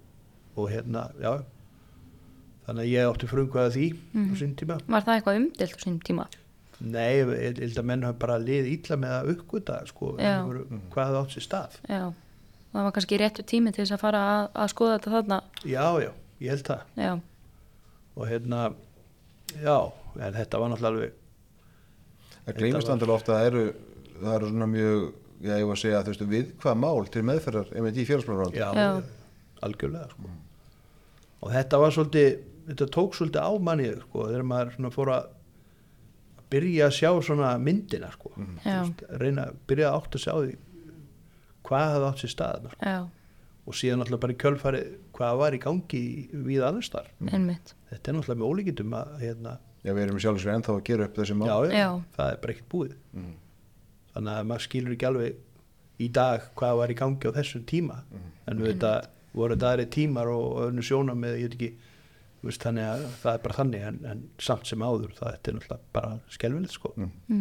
þannig að ég átti frumkvæða því á sínum tíma. Var það eitthvað umdeilt á sínum tíma? Nei, ég held að menn hafa bara liðið illa með að uppgöta sko, hvað það átt sér stað. Já, það var kannski réttu tími til þess að fara að skoða þetta þarna. Já, ég held það. Já. Og en þetta var náttúrulega alveg... Það gleymist andur ofta að það eru svona mjög, ég var að segja, þú veist, við hvað mál til meðferðar einmitt í félagsmálaráðuneytinu. Já, algjörlega sko. Og þetta tók svolítið á manni sko, þegar maður svona fór að byrja að sjá svona myndina sko, byrja að átt að sjá því hvað það átt sér stað sko. Og síðan náttúrulega bara í kjölfari hvað var í gangi við annars þar. Þetta er náttúrulega með ólíkindum að Já, við erum sjálfsögur ennþá að gera upp þessi mál. Já, það er bara ekkert búið. Þannig að maður skilur ekki alveg í dag hvað var í gangi á þessum tíma, en við þetta voru þetta aðri tímar og önnur sjónarmið, ég veit ekki, veist, þannig að það er bara þannig, en samt sem áður, það er náttúrulega bara skelfilegt sko.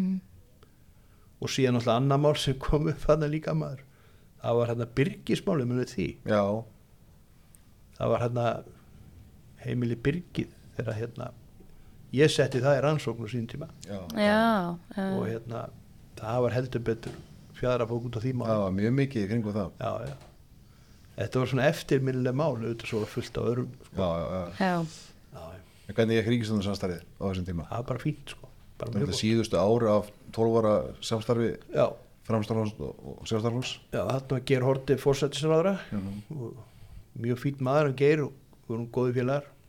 Og síðan náttúrulega annað mál sem kom upp þannig líka maður, það var Byrgismáli, munið því. Já. Það var heimili Byrgið, þegar ég setti það í rannsókn á sínum tíma. Já. Og það var heldur betur fjaðrafók út á því mál. Það var mjög mikið í kringum það. Já. Þetta var svona eftirminnileg mál, auðvitað svo fullt á öðrum sko. Já. En hvernig gekk ríkisstjórnarsamstarfið á þessum tíma? Það var bara fínt sko. Þetta síðustu ári af 12 ára samstarfi Framsóknarflokks og Sjálfstæðisflokks. Já, þarna Geir Haarde forsætisráðherra og mjög fínt maður, Geir, og vorum góði félagar.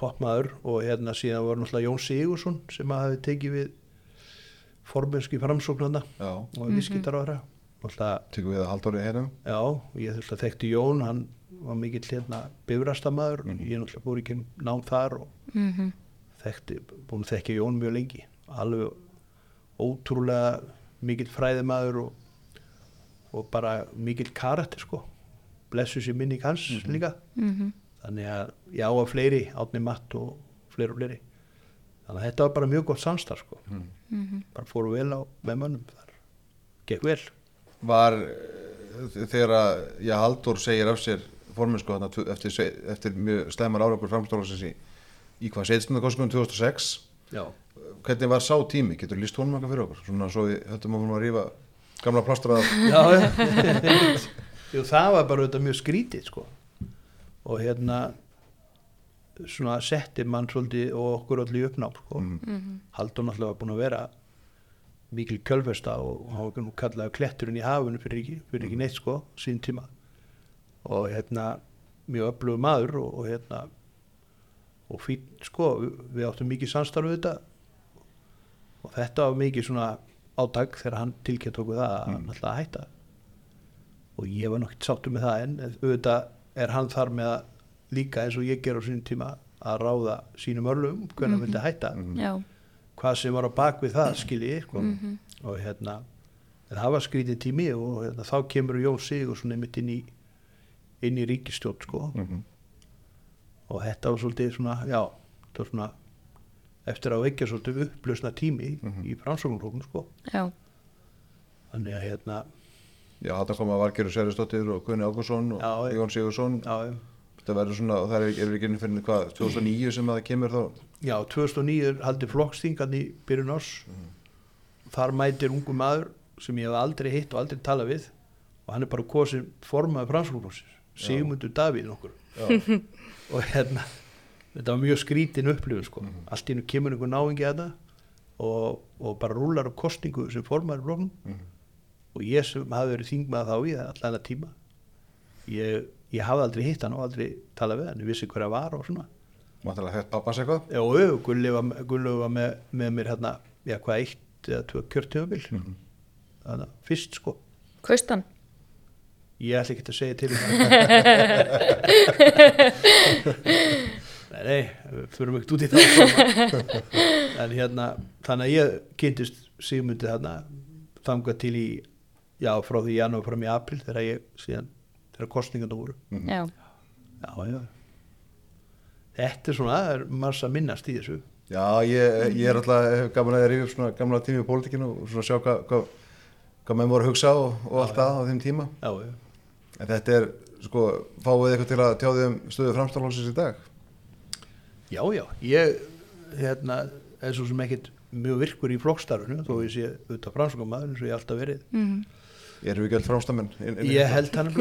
toppmaður og hérna síðan var náttúrulega Jón Sigursson sem hafi tekið við formennsku í Framsóknarna og viðskiptaráðherra. Tekur við að Halldóri hérna? Já, ég þekkti Jón, hann var mikill hérna bifrastamaður, ég náttúrulega fór ekki nám þar og búin að þekkja Jón mjög lengi, alveg ótrúlega mikill fræðimaður og bara mikill karakter sko, blessu sér minning hans líka, þannig að já að fleiri, Árni Matt og fleiri, þannig að þetta var bara mjög gott samstarf sko, bara fóru vel með mönnum þar, gekk vel. Var þegar að Halldór segir af sér formennsku eftir mjög slæmar árangur Framsóknarflokksins í hvað sveitarstjórnarkosningum 2006. Já. Hvernig var sá tími? Getur lýst honum eitthvað fyrir okkur? Svona svo við höldum að rífa gamla plástra af. Já. Jú, það var bara auðvitað mjög skrítið sko. Og hérna svona setti mann svolítið og okkur allir í uppnám sko. Halldór náttúrulega var búin að vera mikil kjölfesta og hann var nú kallaði kletturinn í hafinu fyrir ekki neitt sko, sín tíma. Og hérna mjög öflugur maður og hérna og fín sko, við áttum mikið samstarf við þetta og þetta var mikið svona átak þegar hann tilkynnt okkur það að hann ætlaði að hætta og ég var nokkið sáttur með það en auðvitað hann þar með að líka eins og ég ger á sínum tíma að ráða sínum örlugum hvernig hann vildi hætta hvað sem var á bak við það skilji sko. Og hérna en það var skrítið tími og hérna, þá kemur Jón Sigursson einmitt inn í ríkisstjórn sko. Og þetta var svolítið svona það var svona eftir að vekja svolítið upplausna tími í Framsóknarflokknum sko. Þannig að hérna þetta koma Valgerður Sverrisdóttir og Guðni Ágústsson og Jón Sigursson þetta verður svona, og það er ekki inn fyrir hvað 2009 sem það kemur þá? Já, 2009 haldið flokksþing í byrjun árs þar mætir ungu maður sem ég hef aldrei hitt og aldrei talað við og hann er bara kosin formaður Framsóknarflokksins Sigmundur Davíð okkur og hérna þetta var mjög skrítin upplifun sko allt í einu kemur einhver náingi að það og bara rúlar á kosningu sem formaður flokknum og ég sem hafi verið þingmaður þá í allan þennan tíma ég hafði aldrei hitt hann og aldrei talað við hann, ég vissi hver að var og svona. Máttilega þetta pappas eitthvað? Já, Gulli var með mér hérna, hvað 1 eða 2 kjörtímabil, þannig að fyrst sko. Kaust hann? Ég ætla ekki að segja til Nei, við förum ekkert út í það. En hérna, þannig að ég kynntist Sigmundi þarna, þangað til frá því janúar fram í apríl þegar kosningarna voru. Já. Þetta er svona, það er massa minnast í þessu. Já, ég er alltaf, hef gaman að rífa upp svona gamla tími í pólitíkinu og svona sjá hvað menn voru að hugsa og allt það á þeim tíma. Já. En þetta er, sko, fáið eitthvað til að tjá þig stöðu Framsóknarflokksins í dag? Já, ég er svo sem ekkert mjög virkur í flokksstarfinu, þó ég sé auðvitað Framsóknarmaður eins og ég alltaf verið. Erum við ekki alltaf framstamenn? Ég held hann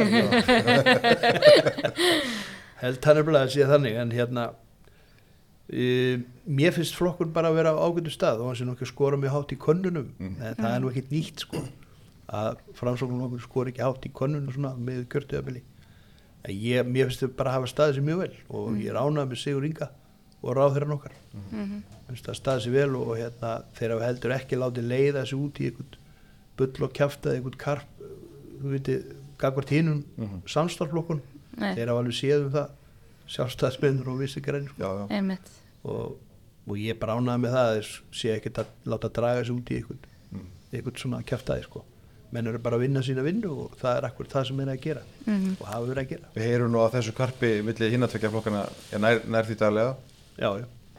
að sé þannig, en hérna mér finnst flokkur bara að vera á ágætu stað og hann sé nú ekki að skora mjög hátt í könnunum en það er nú ekkert nýtt sko að Framsóknarflokkur skora ekki hátt í könnunum svona með kjörtímabili en mér finnst þau bara að hafa staðið sér mjög vel og ég er ánægður með Sigurð Inga og ráðherrann okkar finnst það staðið sér vel og hérna þeir hafa heldur ekki látið leiða sig út í einhvern bull og kjafta einhvern karp þú veitir, gagvart hinum samstarflokkun þeir hafa alveg séð það sjálfstæðismennur og Vinstri græn og ég bara ánægði með það sé ekkert að láta draga sig út í einhvern svona kjaftaði sko menn eru bara að vinna sína vinnu og það er akkur það sem er að gera og hafa verið að gera Við heyrum nú að þessu karpi milli hinatveggja flokkana nær því daglega Já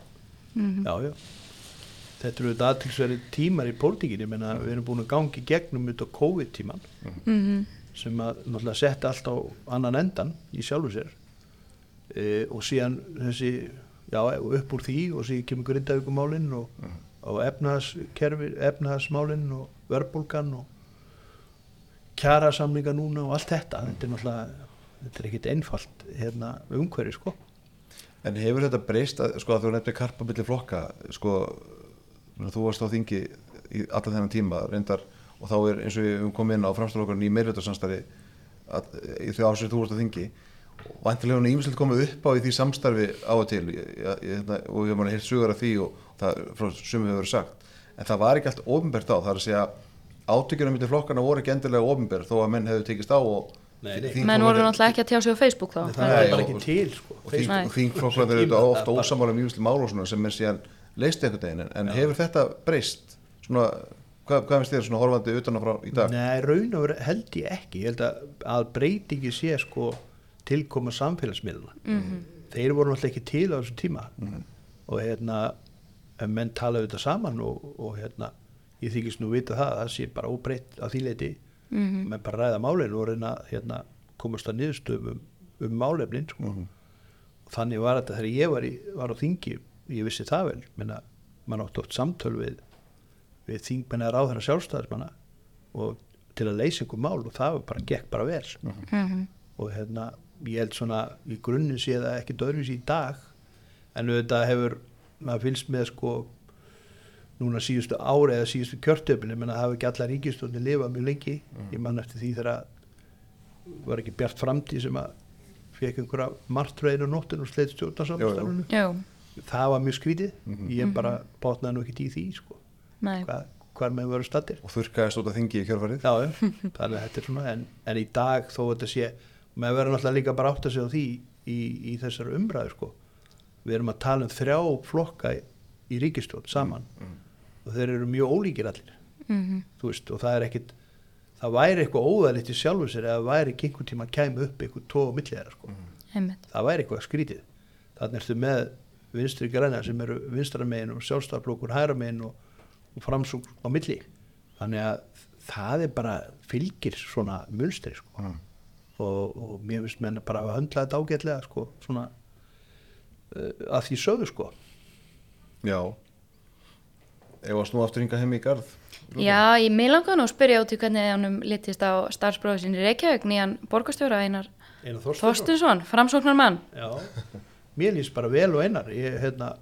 Þetta eru þetta aðtilsverið tímar í pólitíkinni menna við erum búin að gangi gegnum út á COVID-tíman sem að náttúrulega setja allt á annan endan í sjálfu sér og síðan þessi upp úr því og síðan kemur Grindavíkurmálin og efnahagsmálin og verðbólgan og kjarasamninga núna og allt þetta þetta er ekkert einfalt umhverfi sko En hefur þetta breyst sko að þú nefnir karpa milli flokka sko þú varst á þingi í allan þennan tíma reyndar og þá eins og við komum inn á Framsóknarflokkurinn í meirihlutasamstarfi í þau ár sem þú varst á þingi væntanlega hún ýmislegt komið upp á í því samstarfi á og til og ég hef heyrt sögur af því og það frá sumum hefur verið sagt en það var ekki allt opinbert á, það er að segja átökjunum milli flokkana voru ekki endilega opinbert þó að menn hefðu tekist á og menn voru náttúrulega ekki að tjá sig á Facebook þá það er bara ekki til sko. og þingflokkarnir eru ofta ósammála um ýmislega mál og svona sem er síðan leyst einhvern veginn en hefur þetta breyst svona, hvað finnst þér svona horfandi utanfrá í dag? Nei, raun og held ég ekki, ég held að breytingi sé sko tilkoma samfélagsmiðluna þeir voru náttúrulega ekki til á þessum tíma og menn tala þetta saman og ég þykist nú vita það sé bara óbreytt á því leiti menn bara ræða málin og reyna komast að niðurstöðum um málefnin sko. Og þannig var þetta þegar ég var á þingi ég vissi það vel, menna mann átti oft samtöl við þingmenn eða ráðherra sjálfstæðismanna og til að leysa einhver mál og það bara gekk bara vel og ég held svona í grunninn sé það ekki öðruvísi í dag en auðvitað hefur maður fylgst með sko núna síðustu ári eða síðustu kjörtöfli menn að hafa ekki allar ríkisstjórnir lifað mjög lengi ég man eftir því þegar var ekki Bjart framtíð sem að fekk einhverja martröðin og nóttin og sleitt stjórnarsamstarfinu það var mjög skrítið ég bara bátnaði nú ekki í því sko hvar með voru stattir og þurrkaðist út af þingi í kjörfarið þannig að þetta er svona en í dag þó þetta sé maður verður náttúrulega líka bara átt að segja á því í þessar umræðu sko við erum að tala 3 flokka í ríkisstjórn saman og þeir eru mjög ólíkir allir þú veist og það er ekkit það væri eitthvað óðalegt í sjálfu sér eða væri ekki einhvern tíma að kæma upp eitthvað tóð og milli þeirra sko það væri eitthvað skrítið þannig ertu með vinstri græna sem eru vinstra megin og sjálfstæðarflokkur hægra megin og framsókn á milli þannig að það er bara fylgir svona munstri sko og mér finnst menn bara að höndla þetta ágætlega sko svona að því sögðu sko Já Ef að snú aftur hingað heim í garð Já, ég mig langaði nú að spyrja út í hvernig hann litist á starfsbróður sinni í Reykjavík nýjan borgarstjóra Einar Þorsteinsson, framsóknarmann Já, mér líst bara vel og Einar ég,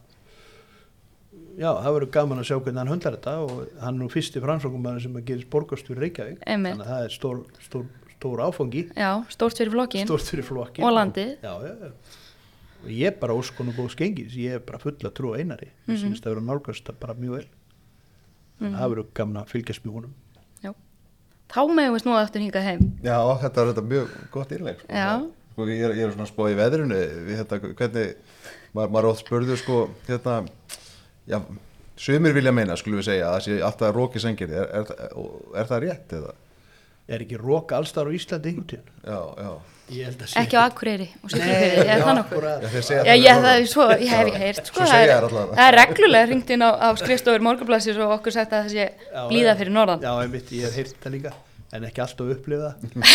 já, það verður gaman að sjá hvernig hann höndlar þetta og hann er nú fyrsti framsóknarmann sem að gerist borgarstjóri í Reykjavík þannig að það er stór áfangi Já, stórt fyrir flokkin og landið Já og ég bara óskon og góðs gengis ég er bara full að trúa Einari ég syns það verður nálgast bara mjög vel það verður gaman að fylgjast með honum Já, þá megum við snúa aftur hingað heim Já, þetta er mjög gott innlegg sko, ég er svona að spá í veðrinu við hvernig maður ótt spurðu sko já, sumir vilja meina skulum við segja að það sé alltaf róki sengir er það rétt eða? Er ekki rók allstar á Íslandi einhvern tíðan? Já Ekki á Akureyri og Siglufirði, er það nokkuð? Það er svo, ég hef heyrt sko, það er reglulega hringt inn á skrifstofur Morgunblaðsins og okkur sagt að það sé blíða fyrir norðan Já, ég hef heyrt það líka en ekki alltaf upplifa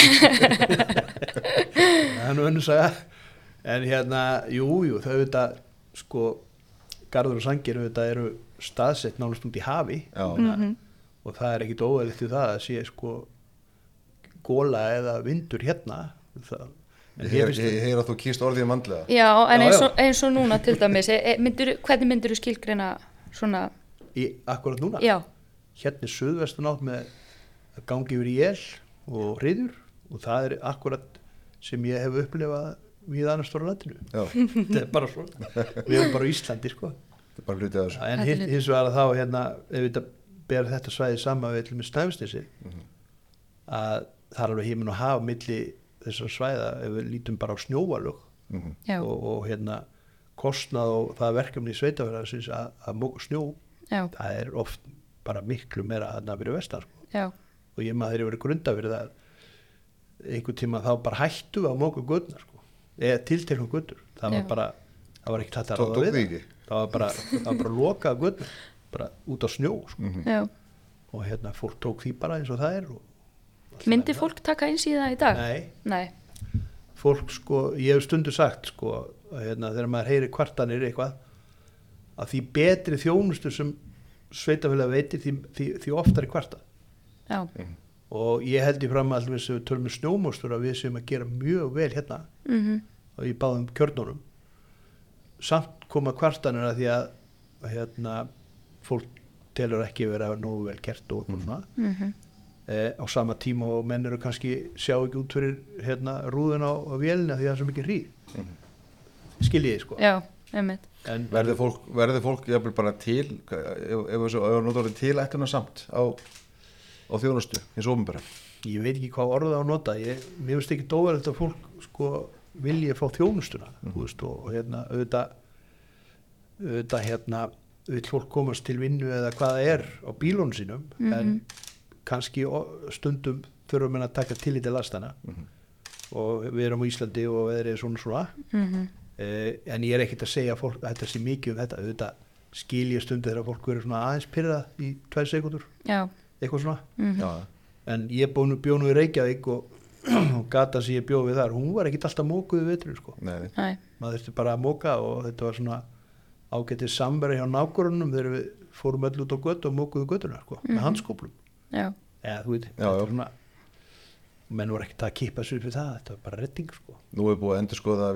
það er nú önnur saga en jú, þau auðvitað sko, Garður og Sangir auðvitað eru staðsett nánast út í hafi og það er ekkit óeðlilegt í það að sé sko góla eða vindur Ég heyr að þú kýst orðið mandlega Já, en eins og núna til dæmis hvernig myndirðu skilgreina svona akkurat núna? Já Hérna er suðvestan átt með að gangi yfir í él og hryður og það er akkurat sem ég hef upplifað við annars stóra landinu þetta er bara svona við erum bara á Íslandi sko þetta er bara hluti af þessu en hins vegar að þá ef við ber þetta svæði saman við með Snæfellsnesi að það er alveg himinn og haf milli þessar svæða ef við lítum bara á snjóvalög og kostnað og það verkefni í sveitafélagsins að móka snjó það er oft bara miklu meira þarna fyrir vestan sko. og ég maður þegar ég verið grunda fyrir það einhvern tíma þá bara hættu við að móka gödnar sko. eða tilteknum göddur það var ekki þetta að ráða við það var bara lokað gödnar bara út á snjó sko. og fólk tók því bara eins og það er og Myndi fólk taka eins í það í dag? Nei. Fólk sko, ég hef stundu sagt sko, þegar maður heyri kvartanir eitthvað að því betri þjónustu sem sveitafélag veitir því oftar er kvartað. Já. Og ég held í fram að við tölum með snjómostur að við séum að gera mjög vel og í báðum kjörnunum. Samt koma kvartanir að því að fólk telur ekki vera nógu vel gert og svona. á sama tíma og menn eru kannski sjá ekki út fyrir rúðun á vélina því það er svo mikið hríð skiljiði sko. Já, einmitt. En verður fólk jafnvel bara til ef notar til ætluna samt á þjónustu hins opinbera? Ég veit ekki hvað orða á að nota, mér finnst ekki dóverið að fólk sko vilja fá þjónustuna þú veist, og auðvitað vill fólk komast til vinnu eða hvað það er á bílunum sínum en kannski stundum þurfum við að taka tillit til lastana og við erum á Íslandi og við erum svona en ég er ekkert að segja fólk að þetta sé mikið þetta, auðvitað skilja stundu þegar fólk verður svona aðeins pyrrað í 2 sekúndur eitthvað svona en ég bjó nú í Reykjavík og gata sem ég bjó við þar, hún var ekkert alltaf mókuð við veturinn sko. Nei. Maður þurfti bara að móka og þetta var svona ágætið samverði hjá nágrunum þegar við fórum öll út á götu og mókuðu götuna sko, með handskóplum eða þú veit, þetta er svona menn voru ekkert að kippa sér fyrir það, þetta var bara redding sko. Nú er búið að endurskoða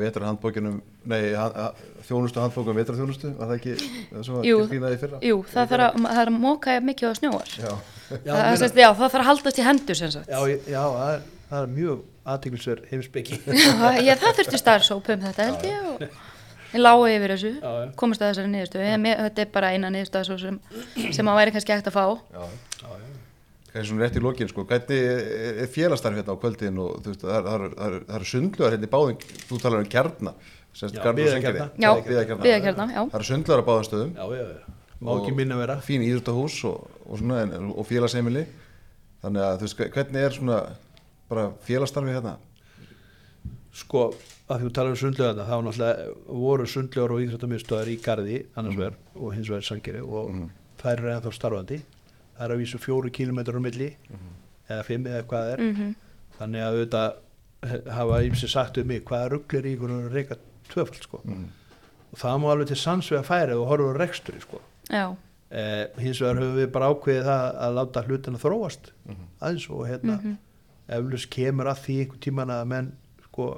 þjónustu handbókum vetrarþjónustu, var það ekki svo grínaði fyrra? Jú, það er að móka mikið á snjóar það þarf að haldast í hendur sem sagt. Já, það er mjög athyglisverð heimspeki það þurfti starfshóp þetta held ég og ég lágu yfir þessu, komast að þessari niðurstöðu þetta er bara eina niðurstöð sem að væri kannski hægt að fá Kannski svona rétt í lokin sko, hvernig er félagsstarf hérna á kvöldin og þú veist, það eru sundlaugar hérna í báðum, þú talar um Kjarna Byggðakjarna, já Það eru sundlaugar á báðum stöðum má ekki minna vera fín íþróttahús og félagsheimili þannig að þú veist, hvernig er svona bara félagsstarfi hérna? Sko, að þú talar um sundlaugarna þá náttúrulega voru sundlaugar og íþróttamiðstöðvar í Garði annars vegar og hins vegar Sandgerði og þær eru ennþá starfandi það er að vísu 4 kilometrar á milli eða 5 eða hvað það er þannig að auðvitað hafa ýmsir sagt um mig hvaða rugl er í einhvern reyka tvöfald sko og það má alveg til sanns við að færa og horfa á reksturi sko hins vegar höfum við bara ákveðið það að láta hlutina þróast aðeins og eflaust kemur að því einhvern tíman að menn sko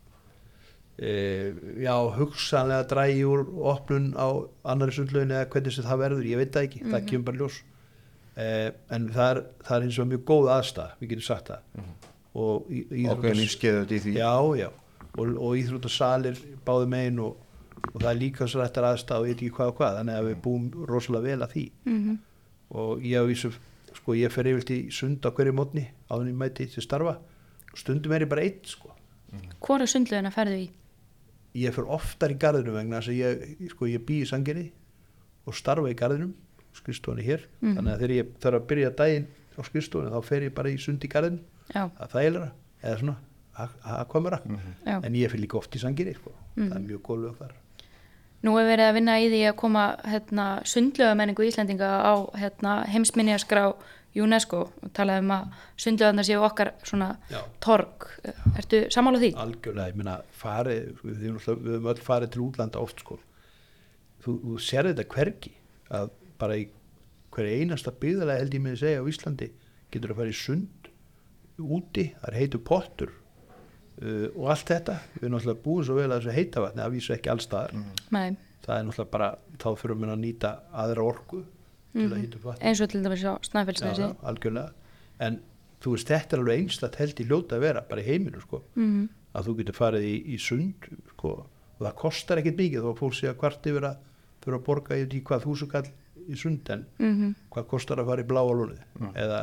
hugsanlega drægi úr opnun á annari sundlaugin eða hvernig sem það verður, ég veit það ekki það kemur bara ljós en það er eins og mjög góð aðstæða við getum sagt það og ákveðin lífskeiðut í því og íþróttasalir báðu megin og það er líka svo rættar aðstæða og ég veit ekki hvað þannig að við búum rosalega vel að því og ég á vísu sko ég fer yfirlt í sund á hverju mótni áður en ég mæti til starfa og stundum er ég bara einn sko Hvor sundlaugina ferðu í? Ég fer oftar í Garðinum vegna þess að ég bý í Sandgerði og starfa í Garðinum skrifstofunni hér, þannig að þegar ég þarf að byrja daginn á skrifstofunni þá fer ég bara í sund í Garðinum, það þægilega eða svona, að komura en ég fer líka oft í Sandgerði sko. Það er mjög góð lög þar Nú er verið að vinna í því að koma sundlaugamenningu Íslendinga á heimsminjaskrá UNESCO og talaði um að sundlaugarnar séu okkar svona torg Ertu sammála því? Algjörlega, ég meina við höfum öll farið til útlanda oft sko þú sér þetta hvergi að bara í hverju einasta byggðarlega held ég með að segja á Íslandi getur að fara í sund úti, það er heitur pottur og allt þetta við erum náttúrulega búin svo vel að þessu heitavatni að vísu ekki allstaðar það er náttúrulega bara, þá þurfum við að nýta aðra orku til að hita upp vatni eins og til dæmis á Snæfellsnesi algjörlega, en þú veist þetta er alveg einstakt held í hljóta að vera bara í heiminu sko, að þú getur farið í sund sko, og það kostar ekkert mikið þó að fólk sé að kvart yfir að þurfa að borga í hvað 1000 kall í sund en hvað kostar að fara í Bláa lónið eða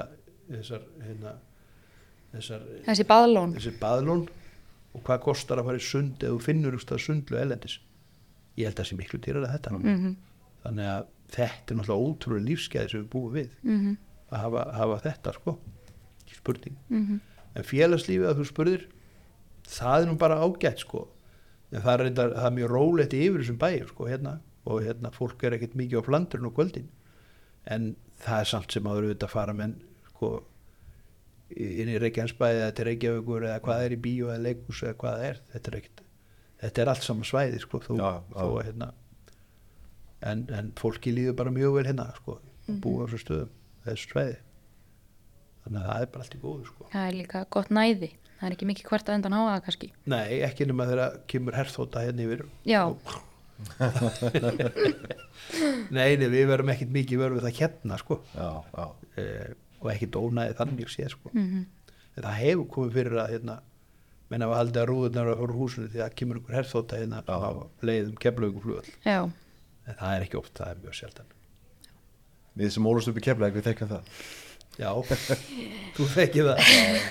þessi baðlón og hvað kostar að fara í sund eða þú finnur sundlu elendis ég held að það sé miklu dýrara þetta þannig að þetta er náttúrulega ótrúlega lífsgæði sem við búum við að hafa þetta sko spurning en félagslífið að þú spurðir það er nú bara ágætt sko en það er mjög rólegt yfir þessum bæjum sko og fólk er ekkert mikið á flandurinn og kvöldin en það er samt sem áður auðvitað að fara menn sko inn í Reykjanesbæ eða til Reykjavíkur eða hvað er í bíó eða leikhús eða hvað það er þetta er allt saman svæði sko en fólki líður bara mjög vel hérna sko að búa á þessu stöðum þessu svæði þannig að það er bara allt í góðu sko Það er líka gott næði það er ekki mikið hvert að undan háa það kannski Nei, ekki nema þegar kemur herþóta hérna yfir Nei, við verum ekkert mikið við það hérna sko og ekki dónaði þannig sé sko. En það hefur komið fyrir að menn hafa haldið að rúðurnar á húsinu því að kemur einhver herþóta á leiðum Keflavíkurflugvöll. Já. En það er ekki oft, það er mjög sjaldan. Við sem ólust upp í Keflavík, við þekkjum það. Já, þú þekkir það.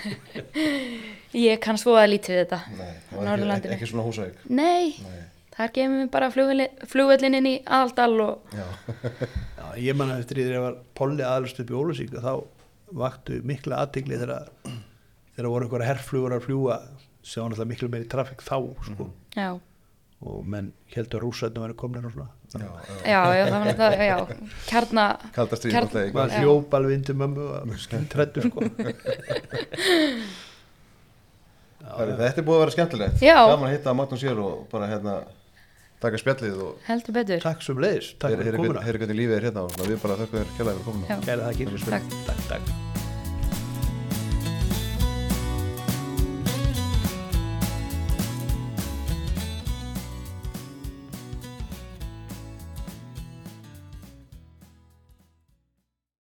Ég kann svo að lítið við þetta. Nei, það var ekki svona Húsavík. Nei, þar gefum við bara flugvöllin inn í Aðaldal og... Já. Já, ég man að eftir því þegar ég var Polli aðalst upp í Ólafsvík þá vaktu mikla athygli þegar voru einhverja herflugur að fljúga sem var náttúrulega miklu meiri trafík þá sko. Já. Og menn heldur að rússarnir væri komnir og svona. Já, það var það, já, Kalda stríð náttúrulega. Maður hljóp alveg inn til mömmu og skintræddur sko. Þetta er búið að vera skemmtilegt. Já. Gaman að hitta Magnús hér og bara taka spjallið og... Heldur betur. Takk sem leiðis, takk fyrir komuna. Heyri hvernig lífið er hérna og við bara þökkum þér kærlega fyrir komuna. Kæra þakkir. Takk. Takk.